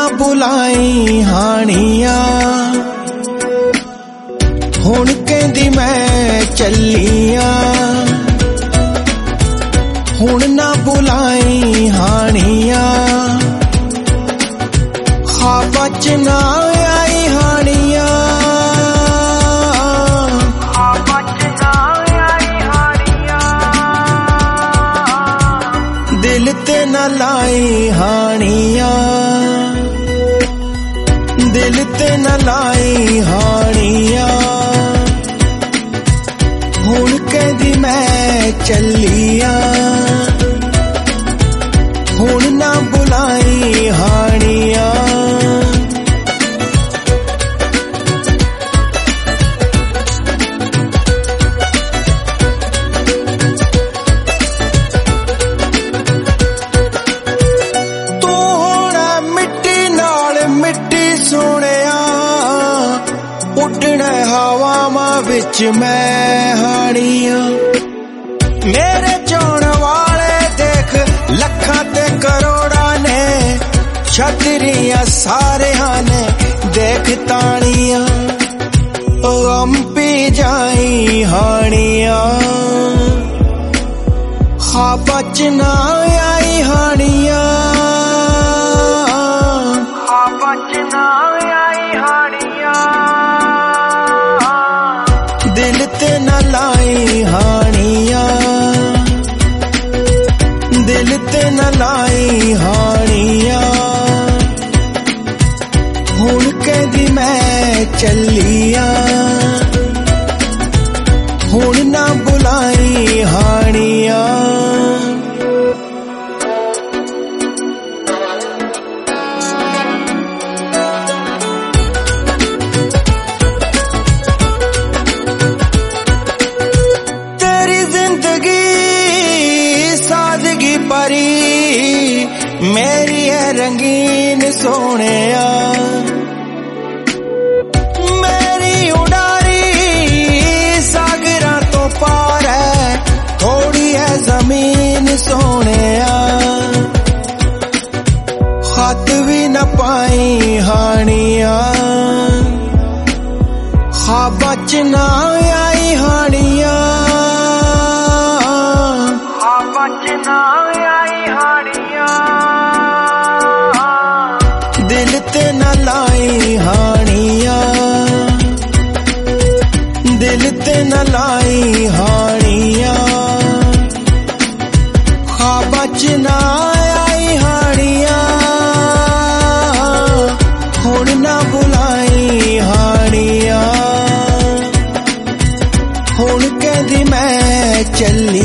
बुलाई हानिया, हुण कहंदी मैं चलिया। हुण ना बुलाई हानिया, ख्वाबा च ना आई हानिया, ख्वाबा च ना आई हानिया। दिल ते ना लाई हानिया, दिल ते ना लाई हानिया। हुण कहंदी मैं चलिया, हुण ना बुलाई हानिया। तू हुण मिट्टी नाल मिट्टी सोहणिया, उड्डण हवावां विच मैं हानिया। मेरे चाहण वाले देख लखां ते करोड़ां ने, छतरियां सारियां ने देख तानियां। गम पी जाई हानिया, ख्वाबा च ना आई हानिया, ख्वाबा च ना आई हानिया। दिल ते ना लाई हानिया, दिल ते ना लाई हानिया। हुण कहंदी मैं चलिया, हुण ना बुलाई हानिया। तेरी जिंदगी सादगी परी, मेरी है रंगीन सोहणिया। मेरी उडारी सागरां तो पार है, थोड़ी है जमीन सोहणिया। खत भी न पाई हानिया, ख्वाबा च ना आई हानिया, ख्वाबा च ना आई हानिया। दिल ते ना लाई हानिया, दिल ते ना लाई हानिया। ख्वाबा च ना आई हानिया, हुण ना बुलाई हानिया। हुण कहंदी मैं चली